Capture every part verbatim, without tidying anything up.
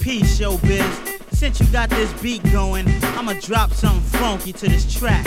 Peace, showbiz. Since you got this beat going, I'ma drop something funky to this track.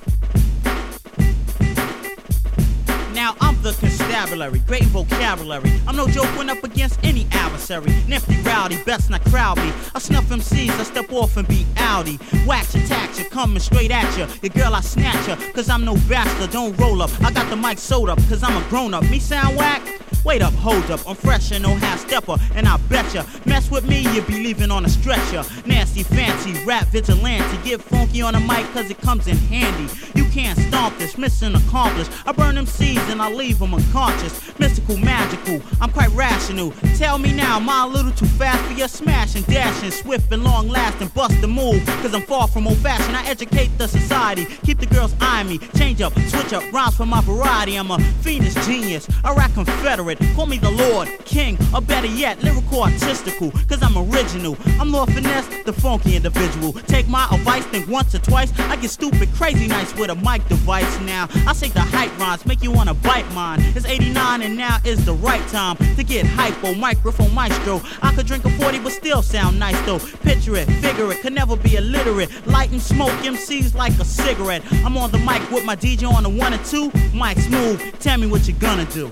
Now I'm the constabulary, great in vocabulary. I'm no joke when up against any adversary. Nifty, rowdy, best not crowd me. I snuff M Cs, I step off and be outy. Wax you, tax you, coming straight at you. Your girl I snatch her, cause I'm no bastard, don't roll up. I got the mic sewed up, cause I'm a grown up. Me sound whack? Wait up, hold up, I'm fresh and no half stepper, and I betcha, mess with me, you be leaving on a stretcher. Nasty, fancy, rap vigilante, get funky on the mic cause it comes in handy. You can't stomp this, mission accomplished. I burn them seeds and I leave them unconscious. Mystical, magical, I'm quite rational. Tell me now, am I a little too fast for your smashing, dashing, swift and long lasting, bust the move, cause I'm far from old fashioned. I educate the society, keep the girls eyeing me, change up, switch up, rhymes for my variety. I'm a fiendish genius, a rap confederate. Call me the Lord, King, or better yet, lyrical artistical, cause I'm original. I'm Lord Finesse, the funky individual. Take my advice, think once or twice. I get stupid, crazy nice with a mic device now. I say the hype rhymes, make you wanna bite mine. It's eighty-nine and now is the right time to get hypo, microphone maestro. I could drink a forty but still sound nice though. Picture it, figure it, could never be illiterate. Light and smoke M Cs like a cigarette. I'm on the mic with my D J on the one and two. Mic smooth, tell me what you gonna do.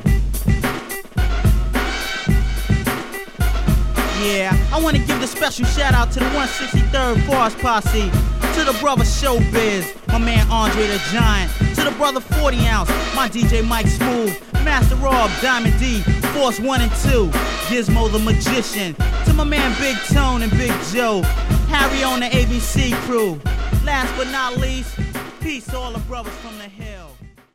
Yeah, I want to give the special shout out to the one sixty-third Force Posse, to the brother Showbiz, my man Andre the Giant, to the brother forty ounce, my D J Mike Smooth, Master Rob, Diamond D, Force one and two, Gizmo the Magician, to my man Big Tone and Big Joe, Harry on the A B C crew. Last but not least, peace to all the brothers from the hill.